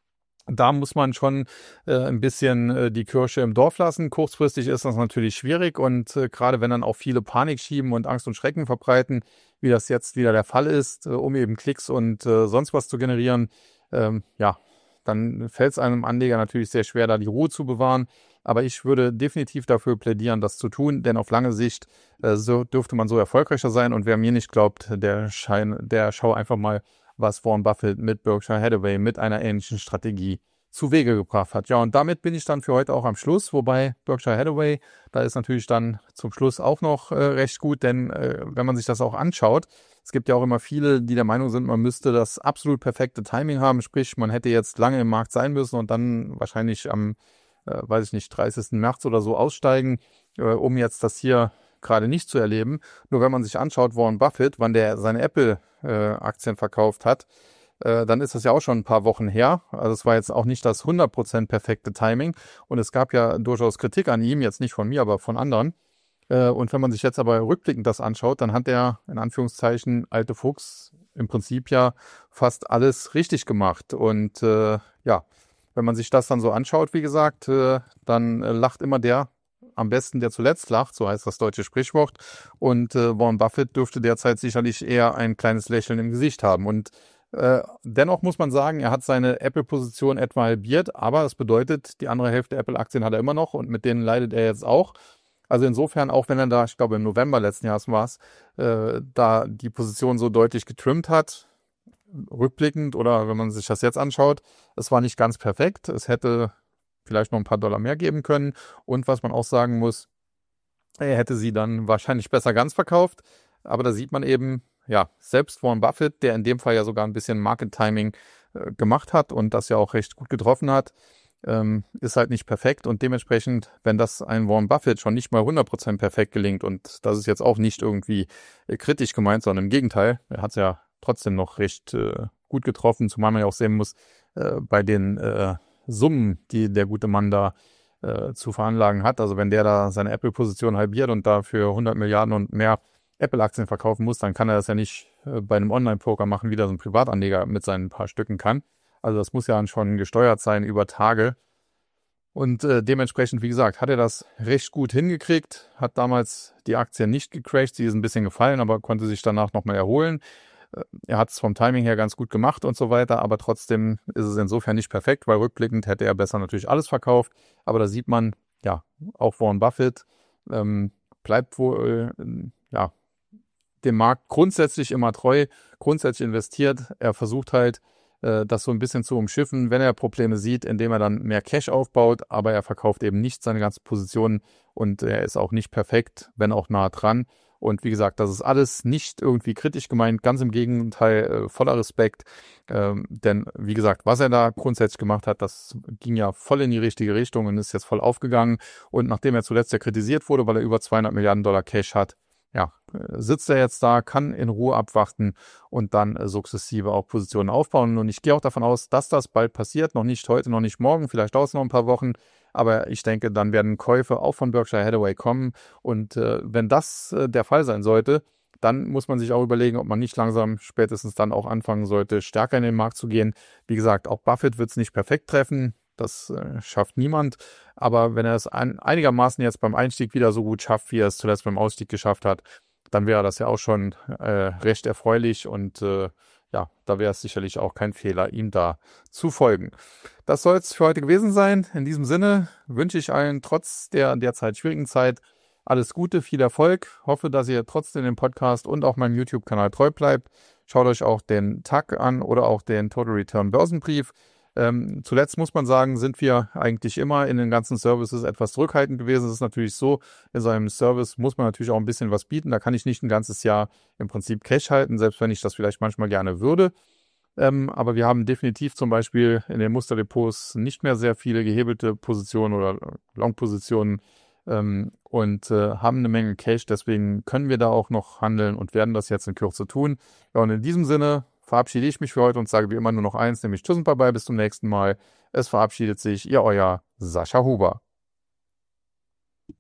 da muss man schon äh, ein bisschen äh, die Kirsche im Dorf lassen. Kurzfristig ist das natürlich schwierig, und äh, gerade wenn dann auch viele Panik schieben und Angst und Schrecken verbreiten, wie das jetzt wieder der Fall ist, äh, um eben Klicks und äh, sonst was zu generieren, ähm, ja, dann fällt es einem Anleger natürlich sehr schwer, da die Ruhe zu bewahren. Aber ich würde definitiv dafür plädieren, das zu tun, denn auf lange Sicht äh, so dürfte man so erfolgreicher sein. Und wer mir nicht glaubt, der, schein, der schau einfach mal, was Warren Buffett mit Berkshire Hathaway mit einer ähnlichen Strategie zu Wege gebracht hat. Ja, und damit bin ich dann für heute auch am Schluss, wobei Berkshire Hathaway, da ist natürlich dann zum Schluss auch noch äh, recht gut, denn äh, wenn man sich das auch anschaut, es gibt ja auch immer viele, die der Meinung sind, man müsste das absolut perfekte Timing haben, sprich, man hätte jetzt lange im Markt sein müssen und dann wahrscheinlich am, äh, weiß ich nicht, dreißigsten März oder so aussteigen, äh, um jetzt das hier gerade nicht zu erleben. Nur wenn man sich anschaut, Warren Buffett, wann der seine Apple-Aktien äh, verkauft hat, äh, dann ist das ja auch schon ein paar Wochen her. Also es war jetzt auch nicht das hundert Prozent perfekte Timing, und es gab ja durchaus Kritik an ihm, jetzt nicht von mir, aber von anderen. Und wenn man sich jetzt aber rückblickend das anschaut, dann hat der, in Anführungszeichen, alte Fuchs im Prinzip ja fast alles richtig gemacht. Und äh, ja, wenn man sich das dann so anschaut, wie gesagt, äh, dann äh, lacht immer der am besten, der zuletzt lacht, so heißt das deutsche Sprichwort. Und äh, Warren Buffett dürfte derzeit sicherlich eher ein kleines Lächeln im Gesicht haben. Und äh, dennoch muss man sagen, er hat seine Apple-Position etwa halbiert, aber das bedeutet, die andere Hälfte Apple-Aktien hat er immer noch, und mit denen leidet er jetzt auch. Also insofern, auch wenn er da, ich glaube im November letzten Jahres war es, äh, da die Position so deutlich getrimmt hat, rückblickend oder wenn man sich das jetzt anschaut, es war nicht ganz perfekt. Es hätte vielleicht noch ein paar Dollar mehr geben können. Und was man auch sagen muss, er hätte sie dann wahrscheinlich besser ganz verkauft. Aber da sieht man eben, ja, selbst Warren Buffett, der in dem Fall ja sogar ein bisschen Market Timing äh, gemacht hat und das ja auch recht gut getroffen hat, ähm, ist halt nicht perfekt. Und dementsprechend, wenn das ein Warren Buffett schon nicht mal hundert Prozent perfekt gelingt, und das ist jetzt auch nicht irgendwie äh, kritisch gemeint, sondern im Gegenteil, er hat es ja trotzdem noch recht äh, gut getroffen, zumal man ja auch sehen muss, äh, bei den äh, Summen, die der gute Mann da äh, zu veranlagen hat. Also wenn der da seine Apple-Position halbiert und dafür hundert Milliarden und mehr Apple-Aktien verkaufen muss, dann kann er das ja nicht äh, bei einem Online-Poker machen, wie das ein Privatanleger mit seinen paar Stücken kann. Also das muss ja schon gesteuert sein über Tage. Und äh, dementsprechend, wie gesagt, hat er das recht gut hingekriegt, hat damals die Aktie nicht gecrashed, sie ist ein bisschen gefallen, aber konnte sich danach nochmal erholen. Äh, er hat es vom Timing her ganz gut gemacht und so weiter, aber trotzdem ist es insofern nicht perfekt, weil rückblickend hätte er besser natürlich alles verkauft. Aber da sieht man, ja, auch Warren Buffett ähm, bleibt wohl, äh, ja, dem Markt grundsätzlich immer treu, grundsätzlich investiert. Er versucht halt, äh, das so ein bisschen zu umschiffen, wenn er Probleme sieht, indem er dann mehr Cash aufbaut, aber er verkauft eben nicht seine ganzen Positionen und er ist auch nicht perfekt, wenn auch nah dran. Und wie gesagt, das ist alles nicht irgendwie kritisch gemeint, ganz im Gegenteil, äh, voller Respekt. Ähm, denn wie gesagt, was er da grundsätzlich gemacht hat, das ging ja voll in die richtige Richtung und ist jetzt voll aufgegangen. Und nachdem er zuletzt ja kritisiert wurde, weil er über zweihundert Milliarden Dollar Cash hat, ja, sitzt er jetzt da, kann in Ruhe abwarten und dann äh, sukzessive auch Positionen aufbauen. Und ich gehe auch davon aus, dass das bald passiert. Noch nicht heute, noch nicht morgen, vielleicht dauert es noch ein paar Wochen. Aber ich denke, dann werden Käufe auch von Berkshire Hathaway kommen. Und äh, wenn das äh, der Fall sein sollte, dann muss man sich auch überlegen, ob man nicht langsam spätestens dann auch anfangen sollte, stärker in den Markt zu gehen. Wie gesagt, auch Buffett wird es nicht perfekt treffen. Das äh, schafft niemand. Aber wenn er es ein, einigermaßen jetzt beim Einstieg wieder so gut schafft, wie er es zuletzt beim Ausstieg geschafft hat, dann wäre das ja auch schon äh, recht erfreulich. Und äh, ja, da wäre es sicherlich auch kein Fehler, ihm da zu folgen. Das soll es für heute gewesen sein. In diesem Sinne wünsche ich allen trotz der derzeit schwierigen Zeit alles Gute, viel Erfolg. Hoffe, dass ihr trotzdem dem Podcast und auch meinem YouTube-Kanal treu bleibt. Schaut euch auch den T A C an oder auch den Total Return Börsenbrief. Ähm, zuletzt muss man sagen, sind wir eigentlich immer in den ganzen Services etwas zurückhaltend gewesen. Es ist natürlich so, in so einem Service muss man natürlich auch ein bisschen was bieten. Da kann ich nicht ein ganzes Jahr im Prinzip Cash halten, selbst wenn ich das vielleicht manchmal gerne würde. Ähm, aber wir haben definitiv zum Beispiel in den Musterdepots nicht mehr sehr viele gehebelte Positionen oder Long-Positionen ähm, und äh, haben eine Menge Cash. Deswegen können wir da auch noch handeln und werden das jetzt in Kürze tun. Ja, und in diesem Sinne verabschiede ich mich für heute und sage wie immer nur noch eins, nämlich Tschüss und Bye-bye, bis zum nächsten Mal. Es verabschiedet sich Ihr euer Sascha Huber.